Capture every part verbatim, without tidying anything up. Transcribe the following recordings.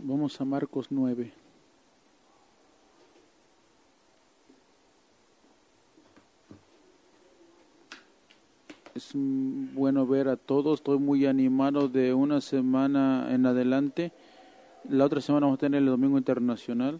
Vamos a Marcos nueve. Es bueno ver a todos. Estoy muy animado de una semana en adelante. La otra semana vamos a tener el Domingo Internacional.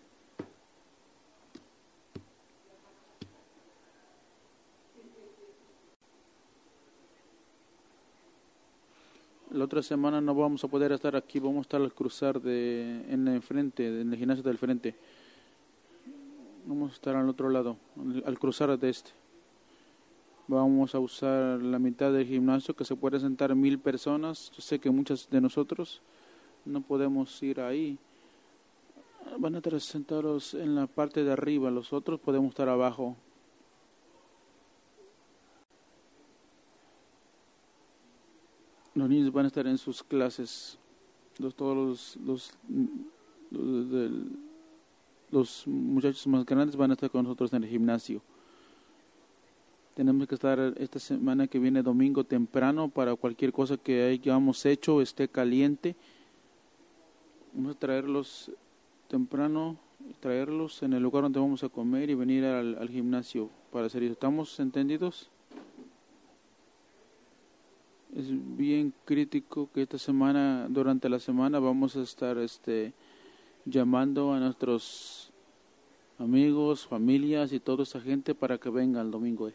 La otra semana no vamos a poder estar aquí. Vamos a estar al cruzar de, en el frente, en el gimnasio del frente. Vamos a estar al otro lado, al cruzar de este. Vamos a usar la mitad del gimnasio, que se puede sentar mil personas. Yo sé que muchos de nosotros no podemos ir ahí. Van a estar sentados en la parte de arriba, los otros podemos estar abajo. Los niños van a estar en sus clases. Los, todos los, los, los, del, los muchachos más grandes van a estar con nosotros en el gimnasio. Tenemos que estar esta semana que viene domingo temprano para cualquier cosa que hayamos hecho esté caliente. Vamos a traerlos temprano, traerlos en el lugar donde vamos a comer y venir al, al gimnasio para hacer eso. ¿Estamos entendidos? Es bien crítico que esta semana, durante la semana, vamos a estar este, llamando a nuestros amigos, familias y toda esa gente para que venga el domingo.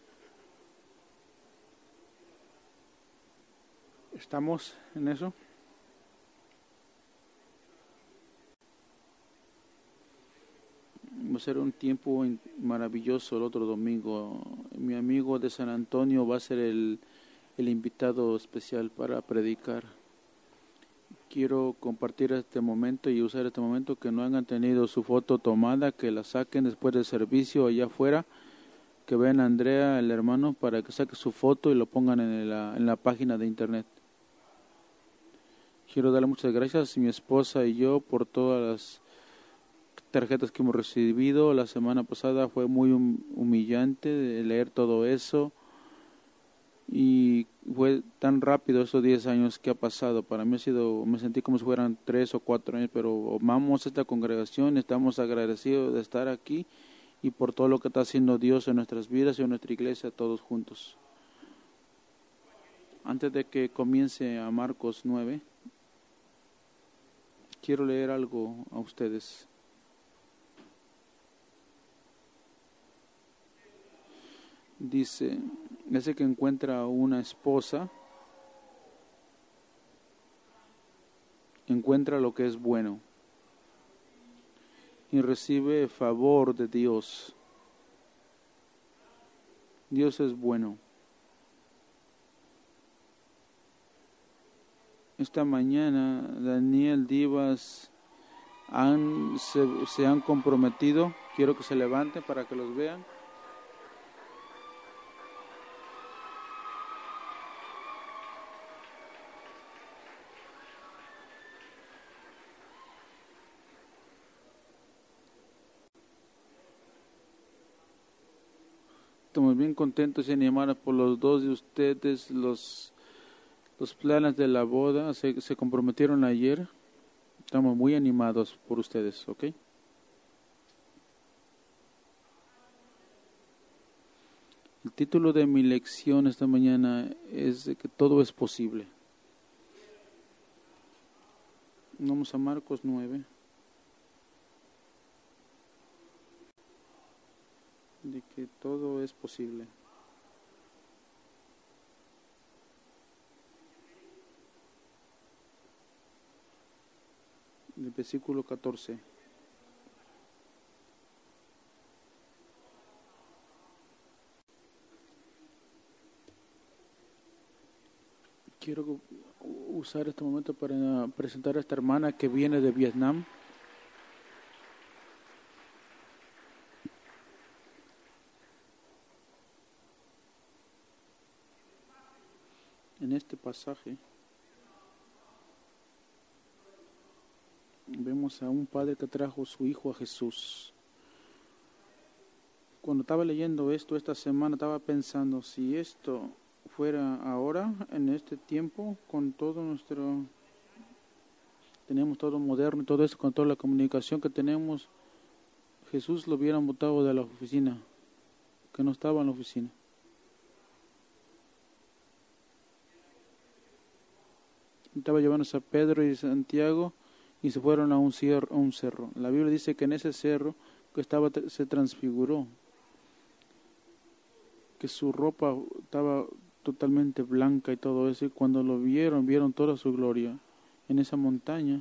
¿Estamos en eso? Va a ser un tiempo maravilloso el otro domingo. Mi amigo de San Antonio va a ser el, el invitado especial para predicar. Quiero compartir este momento y usar este momento. Que no hayan tenido su foto tomada, que la saquen después del servicio allá afuera. Que vean a Andrea, el hermano, para que saque su foto y lo pongan en la, en la página de internet. Quiero darle muchas gracias a mi esposa y yo por todas las tarjetas que hemos recibido. La semana pasada fue muy humillante de leer todo eso y fue tan rápido esos diez años que ha pasado. Para mí ha sido, me sentí como si fueran tres o cuatro años, pero amamos esta congregación, estamos agradecidos de estar aquí y por todo lo que está haciendo Dios en nuestras vidas y en nuestra iglesia todos juntos. Antes de que comience a Marcos nueve, quiero leer algo a ustedes. Dice, ese que encuentra una esposa, encuentra lo que es bueno y recibe favor de Dios. Dios es bueno. Esta mañana Daniel Divas han, se, se han comprometido. Quiero que se levanten para que los vean. Estamos bien contentos y animados por los dos de ustedes. Los, los planes de la boda se, se comprometieron ayer. Estamos muy animados por ustedes, ¿ok? El título de mi lección esta mañana es de que todo es posible. Vamos a Marcos nueve. De que todo es posible. El versículo catorce. Quiero usar este momento para presentar a esta hermana que viene de Vietnam. En este pasaje vemos a un padre que trajo a su hijo a Jesús. Cuando estaba leyendo esto esta semana, estaba pensando, si esto fuera ahora, en este tiempo, con todo nuestro tenemos todo moderno y todo eso, con toda la comunicación que tenemos, Jesús lo hubieran botado de la oficina, que no estaba en la oficina. Estaba llevándose a Pedro y Santiago y se fueron a un, cier- a un cerro. La Biblia dice que en ese cerro que estaba se transfiguró, que su ropa estaba totalmente blanca y todo eso, y cuando lo vieron, vieron toda su gloria en esa montaña.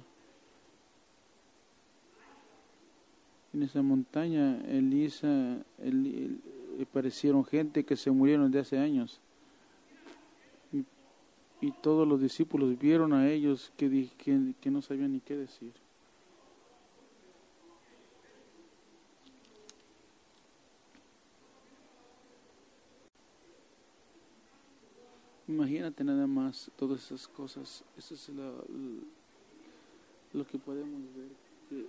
En esa montaña, Elisa, el, el, aparecieron gente que se murieron de hace años. Y, y todos los discípulos vieron a ellos que, que, que no sabían ni qué decir. Imagínate nada más todas esas cosas. Eso es la, lo que podemos ver. Que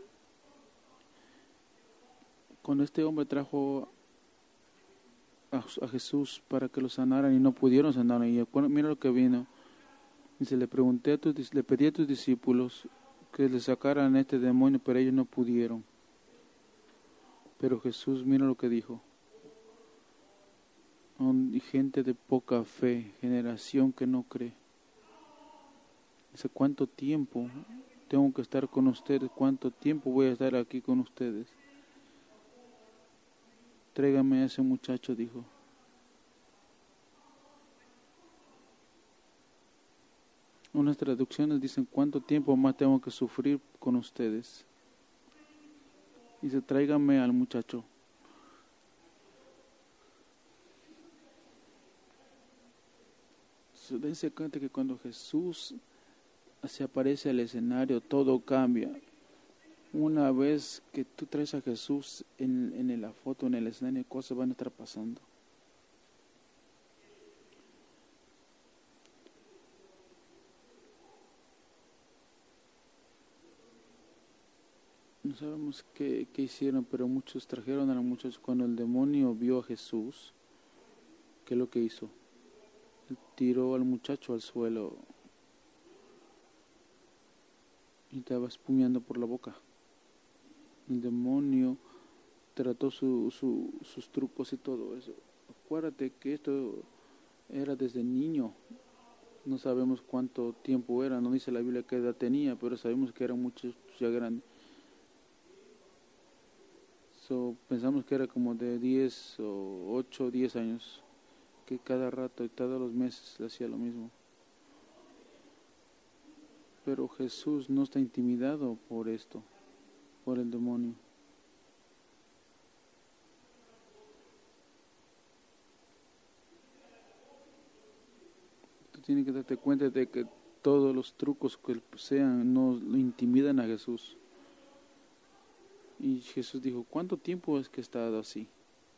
cuando este hombre trajo a, a Jesús para que lo sanaran y no pudieron sanar, y mira lo que vino. Dice, le pregunté a tus, le pedí a tus discípulos que le sacaran este demonio, pero ellos no pudieron. Pero Jesús, mira lo que dijo. Gente de poca fe, generación que no cree. Dice, ¿cuánto tiempo tengo que estar con ustedes? ¿Cuánto tiempo voy a estar aquí con ustedes? Tráigame a ese muchacho, dijo. Unas traducciones dicen, ¿cuánto tiempo más tengo que sufrir con ustedes? Dice, tráigame al muchacho. Dense cuenta que cuando Jesús se aparece al escenario, todo cambia. Una vez que tú traes a Jesús en, en la foto, en el escenario, cosas van a estar pasando. No sabemos qué, qué hicieron, pero muchos trajeron a los muchachos. Cuando el demonio vio a Jesús, ¿qué es lo que hizo? Él tiró al muchacho al suelo y estaba espumeando por la boca. El demonio trató su, su, sus trucos y todo eso. Acuérdate que esto era desde niño. No sabemos cuánto tiempo era, no dice la Biblia qué edad tenía, pero sabemos que eran muchos ya grandes. So, pensamos que era como de diez o ocho o diez años, que cada rato y todos los meses le hacía lo mismo. Pero Jesús no está intimidado por esto, por el demonio. Tú tienes que darte cuenta de que todos los trucos que sean no lo intimidan a Jesús. Y Jesús dijo, ¿cuánto tiempo es que he estado así?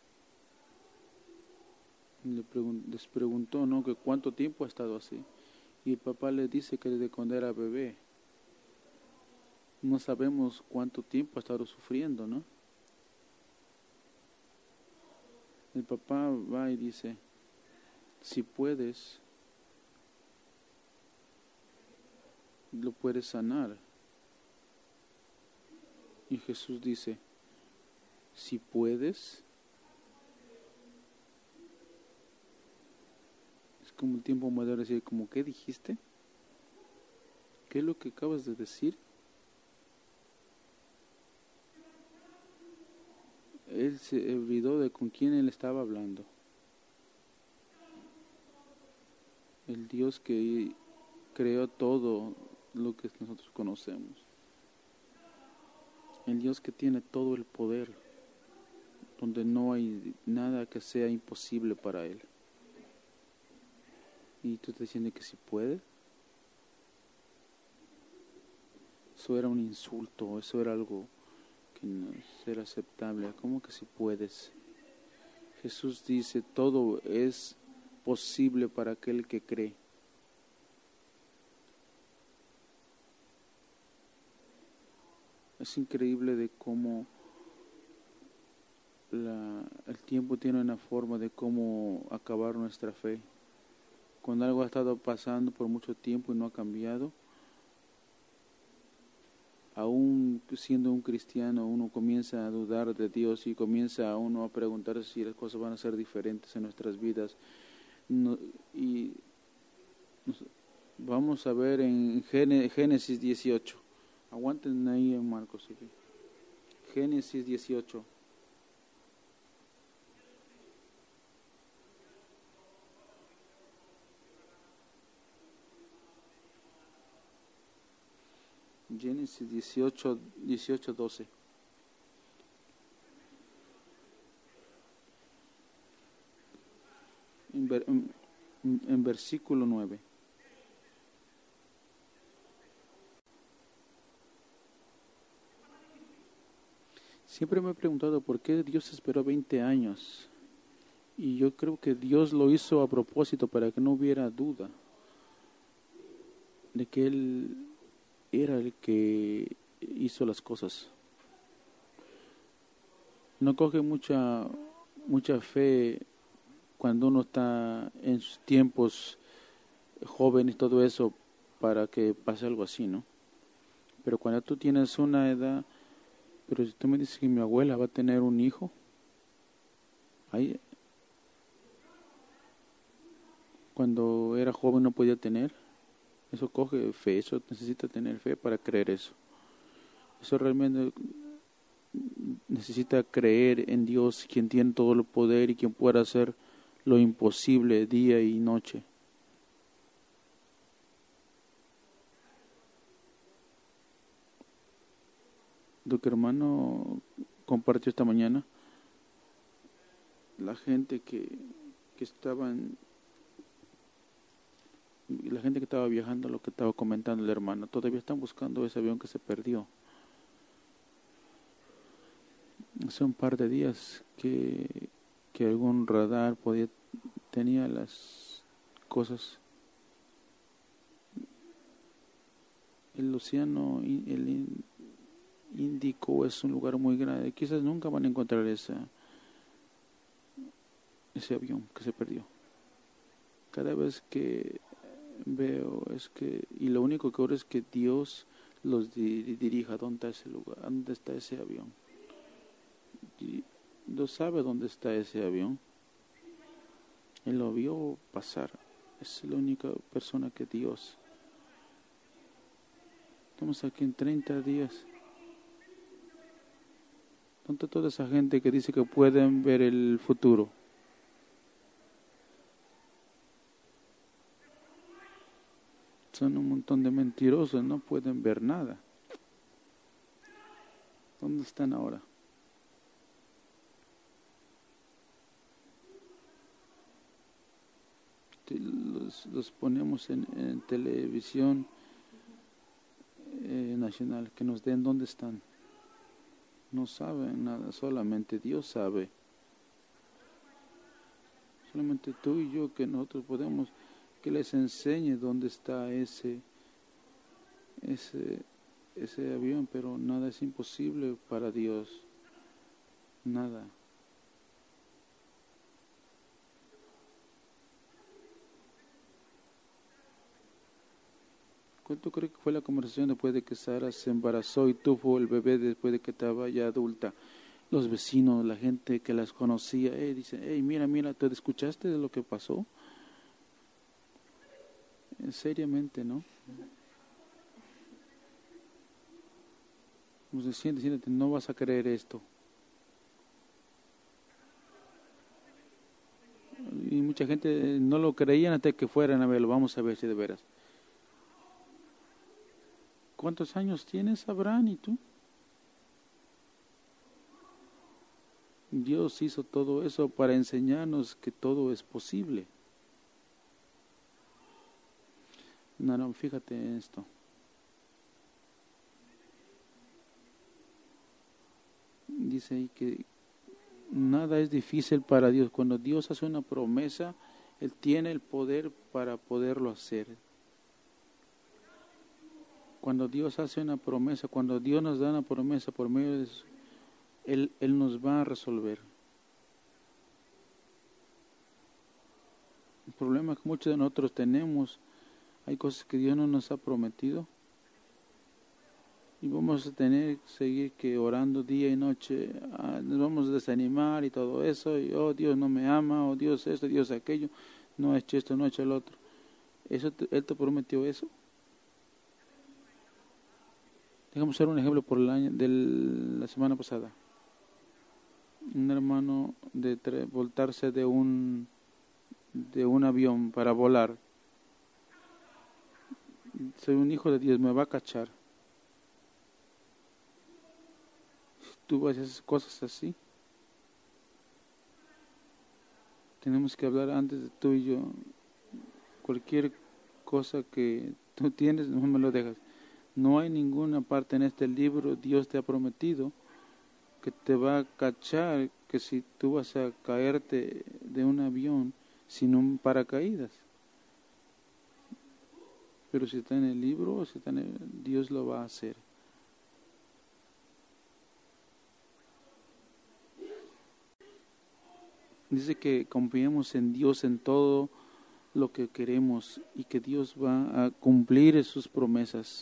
Le pregun- les preguntó, ¿no? Que cuánto tiempo ha estado así. Y el papá le dice que desde cuando era bebé. No sabemos cuánto tiempo ha estado sufriendo, ¿no? El papá va y dice, si puedes, lo puedes sanar. Y Jesús dice, si puedes, es como el tiempo maduro, decir, como, ¿qué dijiste? ¿Qué es lo que acabas de decir? Él se olvidó de con quién él estaba hablando. El Dios que creó todo lo que nosotros conocemos. El Dios que tiene todo el poder, donde no hay nada que sea imposible para Él. Y tú estás diciendo que si puede. Eso era un insulto, eso era algo que no era aceptable. ¿Cómo que si puedes? Jesús dice, todo es posible para aquel que cree. Es increíble de cómo la, el tiempo tiene una forma de cómo acabar nuestra fe. Cuando algo ha estado pasando por mucho tiempo y no ha cambiado, aún siendo un cristiano, uno comienza a dudar de Dios y comienza a uno a preguntar si las cosas van a ser diferentes en nuestras vidas. No, y nos, vamos a ver en Génesis dieciocho. Aguanten ahí en Marcos. ¿Sí? Génesis dieciocho. Génesis dieciocho, dieciocho, doce. En, ver, en, en versículo nueve. Siempre me he preguntado por qué Dios esperó veinte años. Y yo creo que Dios lo hizo a propósito para que no hubiera duda de que Él era el que hizo las cosas. No coge mucha, mucha fe cuando uno está en sus tiempos joven y todo eso para que pase algo así, ¿no? Pero cuando tú tienes una edad, pero si tú me dices que mi abuela va a tener un hijo, ahí, cuando era joven no podía tener, eso coge fe, eso necesita tener fe para creer eso. Eso realmente necesita creer en Dios, quien tiene todo el poder y quien puede hacer lo imposible día y noche. Lo que hermano compartió esta mañana, la gente que, que estaban, la gente que estaba viajando, lo que estaba comentando el hermano, todavía están buscando ese avión que se perdió. Hace un par de días que, que algún radar podía, tenía las cosas. El océano, el Índico es un lugar muy grande. Quizás nunca van a encontrar esa, ese avión que se perdió. Cada vez que veo es que, y lo único que oro es que Dios los dirija a dónde está ese lugar, a dónde está ese avión. Y Dios sabe dónde está ese avión. Él lo vio pasar. Es la única persona que Dios. Estamos aquí en treinta días. ¿Dónde está toda esa gente que dice que pueden ver el futuro? Son un montón de mentirosos, no pueden ver nada. ¿Dónde están ahora? Los, los ponemos en, en televisión eh, nacional, que nos den dónde están. No saben nada, solamente Dios sabe. Solamente tú y yo, que nosotros podemos, que les enseñe dónde está ese, ese, ese avión, pero nada es imposible para Dios. Nada. ¿Cuánto crees que fue la conversación después de que Sara se embarazó y tuvo el bebé después de que estaba ya adulta? Los vecinos, la gente que las conocía, eh, dicen, hey, mira, mira, ¿te escuchaste de lo que pasó? Eh, seriamente, ¿no? Como se siente, siéntate, no vas a creer esto. Y mucha gente no lo creían hasta que fueran a verlo. Vamos a ver si de veras. ¿Cuántos años tienes, Abraham, y tú? Dios hizo todo eso para enseñarnos que todo es posible. No, no, fíjate en esto. Dice ahí que nada es difícil para Dios. Cuando Dios hace una promesa, Él tiene el poder para poderlo hacer. Cuando Dios hace una promesa, cuando Dios nos da una promesa por medio de eso, Él, Él nos va a resolver. El problema que muchos de nosotros tenemos, hay cosas que Dios no nos ha prometido. y vamos a tener que seguir que orando día y noche, ah, nos vamos a desanimar y todo eso, y oh Dios no me ama, oh Dios esto, Dios aquello, no ha hecho esto, no ha hecho el otro. ¿Eso te, ¿Él te prometió eso? Déjame hacer un ejemplo por el año de la semana pasada. Un hermano de tre- voltarse de un de un avión para volar. Soy un hijo de Dios, me va a cachar. Tú haces cosas así. Tenemos que hablar antes de tú y yo. Cualquier cosa que tú tienes, no me lo dejas. No hay ninguna parte en este libro, Dios te ha prometido que te va a cachar, que si tú vas a caerte de un avión sin un paracaídas. Pero si está en el libro, si está en el, Dios lo va a hacer. Dice que confiemos en Dios en todo lo que queremos y que Dios va a cumplir sus promesas.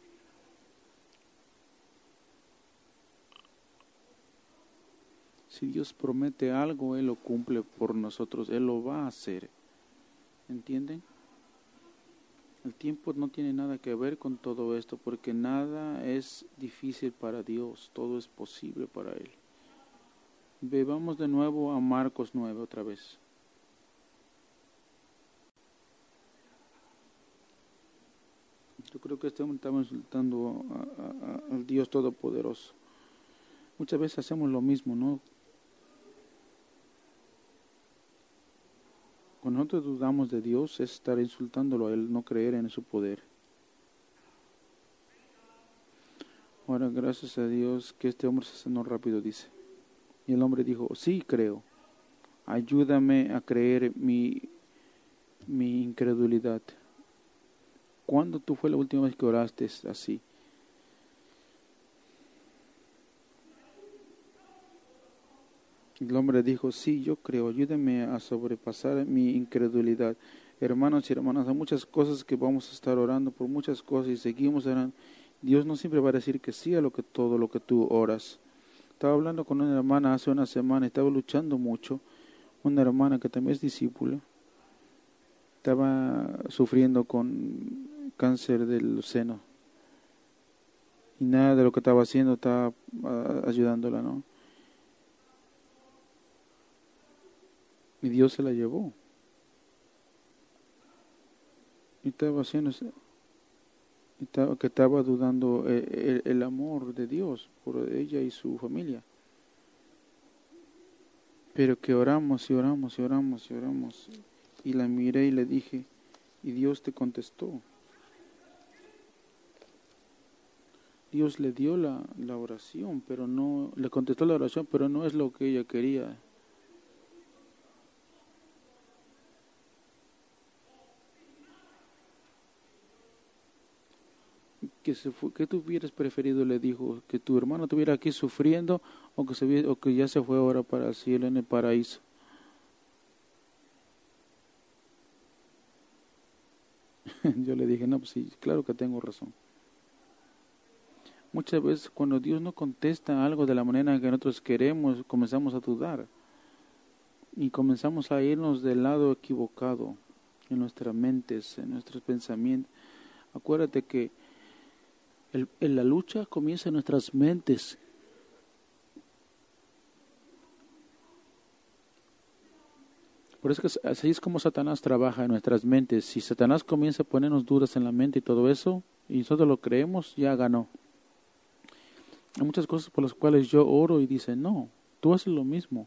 Si Dios promete algo, Él lo cumple por nosotros, Él lo va a hacer. ¿Entienden? El tiempo no tiene nada que ver con todo esto, porque nada es difícil para Dios, todo es posible para Él. Vamos de nuevo a Marcos nueve otra vez. Yo creo que este hombre estaba insultando al Dios Todopoderoso. Muchas veces hacemos lo mismo, ¿no? Cuando nosotros dudamos de Dios es estar insultándolo a Él, no creer en su poder. Ahora, gracias a Dios que este hombre se sanó rápido, dice. Y el hombre dijo, sí, creo. Ayúdame a creer mi, mi incredulidad. ¿Cuándo tú fue la última vez que oraste así? El hombre dijo, sí, yo creo, ayúdame a sobrepasar mi incredulidad. Hermanos y hermanas, hay muchas cosas que vamos a estar orando por muchas cosas y seguimos orando. Dios no siempre va a decir que sí a lo que todo lo que tú oras. Estaba hablando con una hermana hace una semana, estaba luchando mucho, una hermana que también es discípula, estaba sufriendo con cáncer del seno y nada de lo que estaba haciendo estaba uh, ayudándola, ¿no? Y Dios se la llevó. Y estaba haciendo, estaba, que estaba dudando el, el, el amor de Dios por ella y su familia. Pero que oramos y oramos y oramos y oramos. Y la miré y le dije, y Dios te contestó. Dios le dio la, la oración, pero no, le contestó la oración, pero no es lo que ella quería. Que, se fue, que tú hubieras preferido, le dijo, que tu hermano estuviera aquí sufriendo o que, se, o que ya se fue ahora para el cielo en el paraíso. Yo le dije, no, pues sí, claro que tengo razón. Muchas veces cuando Dios no contesta algo de la manera que nosotros queremos, comenzamos a dudar y comenzamos a irnos del lado equivocado en nuestras mentes, en nuestros pensamientos. Acuérdate que el, en la lucha comienza en nuestras mentes. Por eso que así es como Satanás trabaja en nuestras mentes. Si Satanás comienza a ponernos dudas en la mente y todo eso, y nosotros lo creemos, ya ganó. Hay muchas cosas por las cuales yo oro y dice, no, tú haces lo mismo.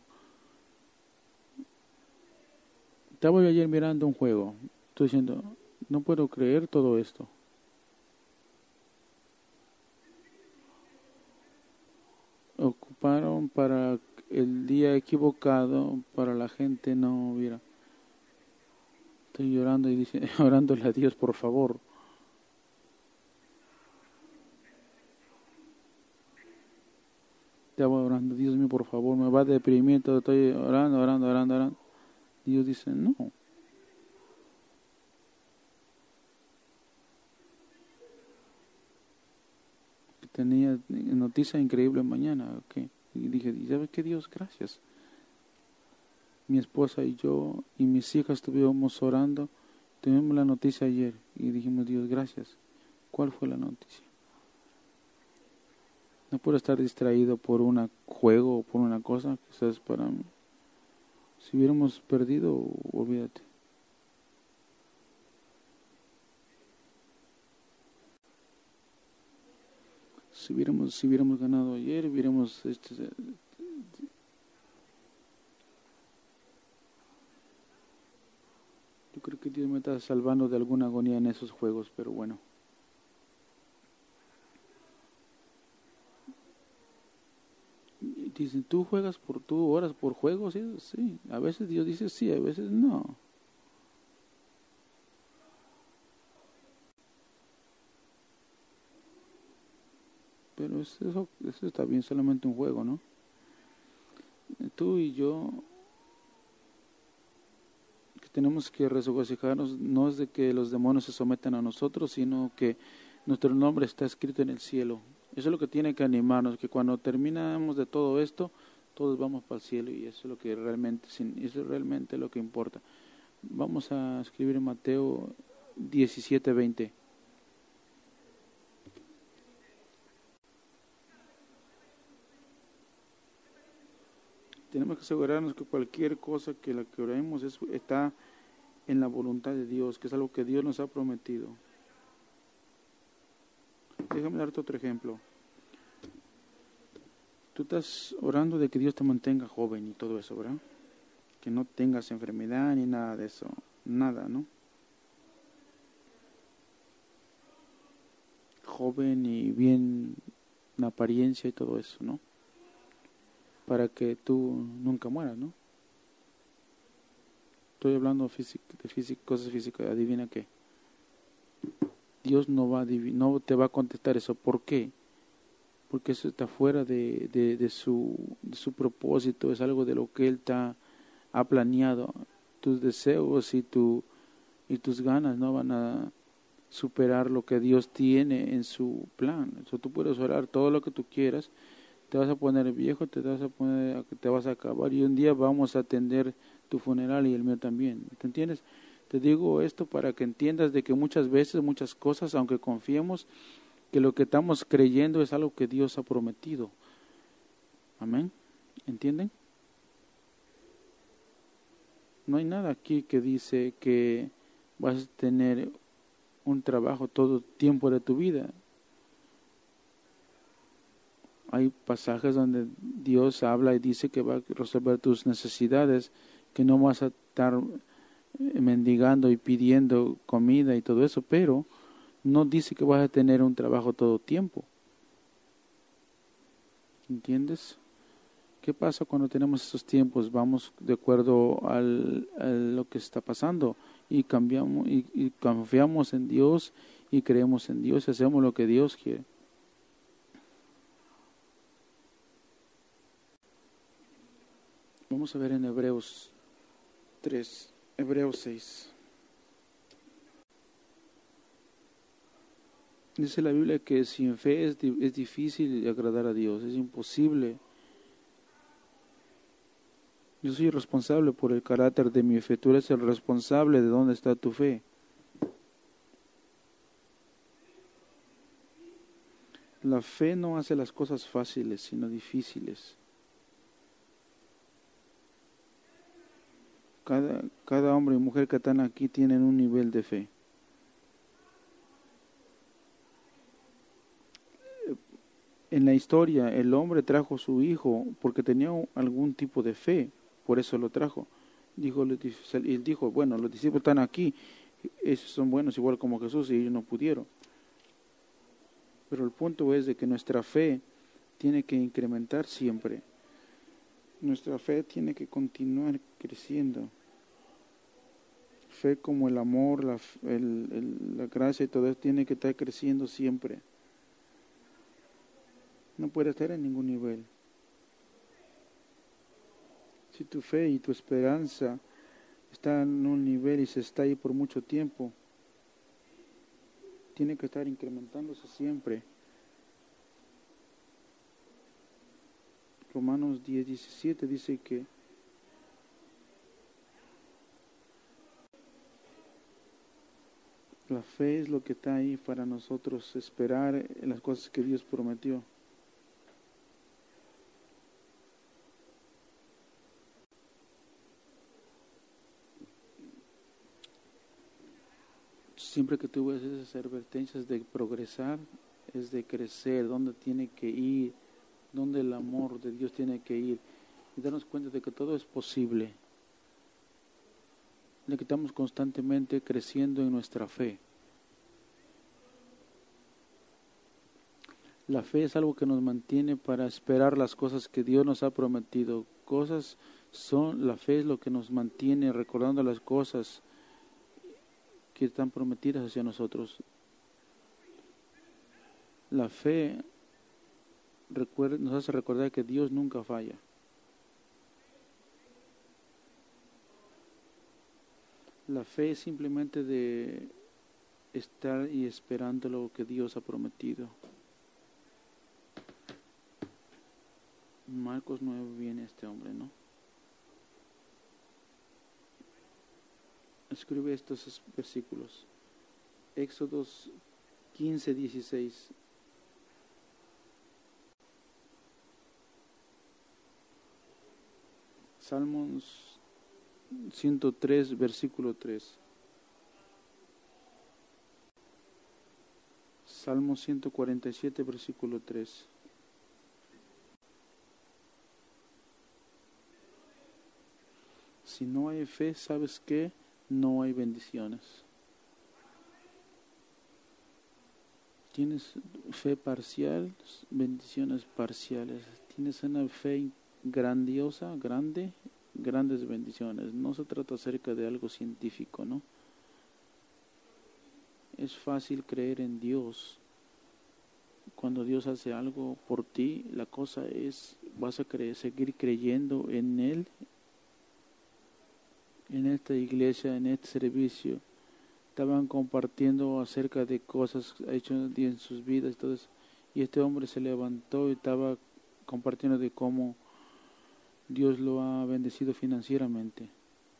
Estaba yo ayer mirando un juego, estoy diciendo, no puedo creer todo esto. Ocuparon para el día equivocado, para la gente no viera. Estoy llorando y dice, orándole a Dios, por favor. Estaba orando, Dios mío, por favor, me va a deprimir, todo, estoy orando, orando, orando, orando. Dios dice, no. tenía noticia increíble mañana. Okay. Y dije, ¿sabes qué, Dios? Gracias. Mi esposa y yo y mis hijas estuvimos orando. Tuvimos la noticia ayer y dijimos, Dios, gracias. ¿Cuál fue la noticia? No puedo estar distraído por un juego o por una cosa, quizás para mí. Si hubiéramos perdido, olvídate. Si hubiéramos, si hubiéramos ganado ayer, hubiéramos... Este, yo creo que Dios me está salvando de alguna agonía en esos juegos, pero bueno. Dicen, ¿tú juegas por, tú oras por juegos? Sí, sí. A veces Dios dice sí, a veces no. Pero eso, eso está bien, solamente un juego, ¿no? Tú y yo, que tenemos que regocijarnos, no es de que los demonios se sometan a nosotros, sino que nuestro nombre está escrito en el cielo. Eso es lo que tiene que animarnos, que cuando terminamos de todo esto, todos vamos para el cielo y eso es lo que realmente, eso es realmente lo que importa. Vamos a escribir en Mateo diecisiete veinte. Tenemos que asegurarnos que cualquier cosa que la que oremos es, está en la voluntad de Dios, que es algo que Dios nos ha prometido. Déjame darte otro ejemplo. Tú estás orando de que Dios te mantenga joven y todo eso, ¿verdad? Que no tengas enfermedad ni nada de eso. Nada, ¿no? Joven y bien en apariencia y todo eso, ¿no? Para que tú nunca mueras, ¿no? Estoy hablando físico, de físico, cosas físicas. Adivina qué. Dios no va a no te va a contestar eso. ¿Por qué? Porque eso está fuera de, de, de, su, de su propósito. Es algo de lo que Él ta, ha planeado. Tus deseos y, tu, y tus ganas no van a superar lo que Dios tiene en su plan. Eso tú puedes orar todo lo que tú quieras. Te vas a poner viejo, te vas a poner, te vas a acabar y un día vamos a atender tu funeral y el mío también. ¿Te entiendes? Te digo esto para que entiendas de que muchas veces, muchas cosas, aunque confiemos, que lo que estamos creyendo es algo que Dios ha prometido. Amén. ¿Entienden? No hay nada aquí que dice que vas a tener un trabajo todo el tiempo de tu vida. Hay pasajes donde Dios habla y dice que va a resolver tus necesidades, que no vas a estar mendigando y pidiendo comida y todo eso, pero no dice que vas a tener un trabajo todo el tiempo. ¿Entiendes? ¿Qué pasa cuando tenemos esos tiempos? Vamos de acuerdo al, a lo que está pasando y cambiamos y, y confiamos en Dios y creemos en Dios y hacemos lo que Dios quiere. Vamos a ver en Hebreos tres, Hebreos seis. Dice la Biblia que sin fe es, es difícil agradar a Dios, es imposible. Yo soy responsable por el carácter de mi fe, tú eres el responsable de dónde está tu fe. La fe no hace las cosas fáciles, sino difíciles. Cada, cada hombre y mujer que están aquí tienen un nivel de fe. En la historia, el hombre trajo a su hijo porque tenía algún tipo de fe, por eso lo trajo. Dijo, él dijo, bueno, los discípulos están aquí, esos son buenos igual como Jesús y ellos no pudieron. Pero el punto es de que nuestra fe tiene que incrementar siempre. Nuestra fe tiene que continuar creciendo. Fe como el amor, la, el, el, la gracia y todo eso tiene que estar creciendo siempre. No puede estar en ningún nivel. Si tu fe y tu esperanza están en un nivel y se está ahí por mucho tiempo, tiene que estar incrementándose siempre. Romanos diez diecisiete dice que la fe es lo que está ahí para nosotros esperar en las cosas que Dios prometió. Siempre que tú ves esas advertencias de progresar, es de crecer, dónde tiene que ir, dónde el amor de Dios tiene que ir, y darnos cuenta de que todo es posible, de que estamos constantemente creciendo en nuestra fe. La fe es algo que nos mantiene para esperar las cosas que Dios nos ha prometido. Cosas son, la fe es lo que nos mantiene recordando las cosas que están prometidas hacia nosotros. La fe recuerda, nos hace recordar que Dios nunca falla. La fe es simplemente de estar y esperando lo que Dios ha prometido. Marcos nueve viene este hombre, ¿no? Escribe estos versículos. Éxodos quince, dieciséis. Salmos ciento tres, versículo tres. Salmo ciento cuarenta y siete, versículo tres. Si no hay fe, ¿sabes qué? No hay bendiciones. Tienes fe parcial, bendiciones parciales. Tienes una fe grandiosa, grande, grandes bendiciones. No se trata acerca de algo científico, ¿no? Es fácil creer en Dios. Cuando Dios hace algo por ti, la cosa es, vas a creer, seguir creyendo en Él, en esta iglesia, en este servicio. Estaban compartiendo acerca de cosas hechas en sus vidas, todo eso. Y este hombre se levantó y estaba compartiendo de cómo Dios lo ha bendecido financieramente.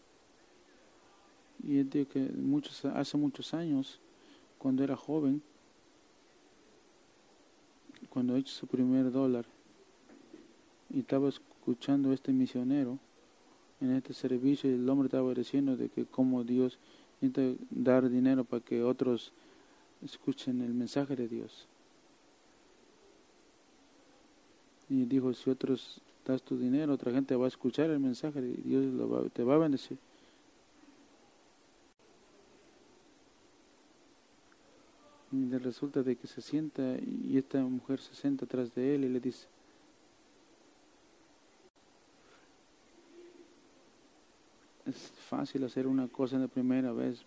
Y él dijo que muchos, hace muchos años, cuando era joven, cuando ha hecho su primer dólar, y estaba escuchando a este misionero en este servicio, y el hombre estaba diciendo de que cómo Dios necesita dar dinero para que otros escuchen el mensaje de Dios. Y dijo, si otros das tu dinero, otra gente va a escuchar el mensaje y Dios lo va, te va a bendecir. Y resulta de que se sienta y esta mujer se sienta atrás de él y le dice, es fácil hacer una cosa en la primera vez,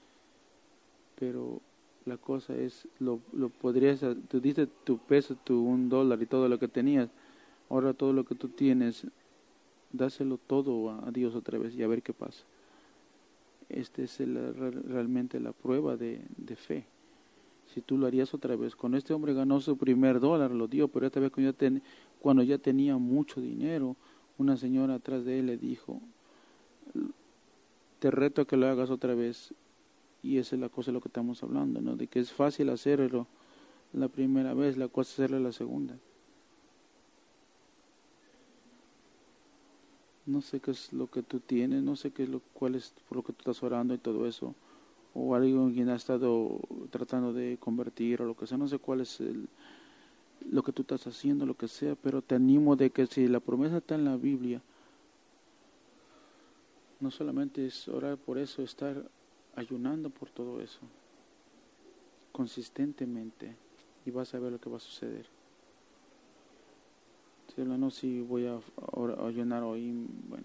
pero la cosa es, lo, lo podrías, tú diste tu peso, tu un dólar y todo lo que tenías, ahora todo lo que tú tienes, dáselo todo a, a Dios otra vez y a ver qué pasa. Esta es el, realmente la prueba de, de fe. Si tú lo harías otra vez. Cuando este hombre ganó su primer dólar, lo dio, pero esta vez cuando ya, ten, cuando ya tenía mucho dinero, una señora atrás de él le dijo, te reto a que lo hagas otra vez. Y esa es la cosa de lo que estamos hablando, ¿no? De que es fácil hacerlo la primera vez, la cosa es hacerlo la segunda. No sé qué es lo que tú tienes, no sé qué es lo, cuál es por lo que tú estás orando y todo eso, o alguien quien ha estado tratando de convertir o lo que sea, no sé cuál es el, lo que tú estás haciendo, lo que sea, pero te animo de que si la promesa está en la Biblia, no solamente es orar por eso, estar ayunando por todo eso, consistentemente, y vas a ver lo que va a suceder. Si no, si voy a, a ayunar hoy, bueno,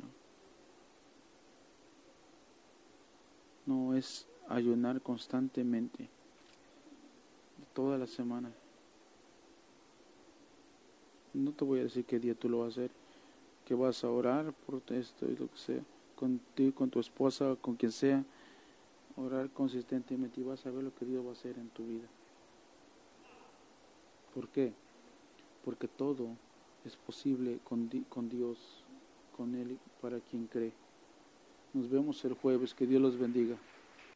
no es ayunar constantemente, toda la semana. No te voy a decir qué día tú lo vas a hacer, que vas a orar por esto y lo que sea, contigo, con tu esposa, con quien sea, orar consistentemente y vas a ver lo que Dios va a hacer en tu vida. ¿Por qué? Porque todo es posible con, con Dios, con Él, para quien cree. Nos vemos el jueves, que Dios los bendiga.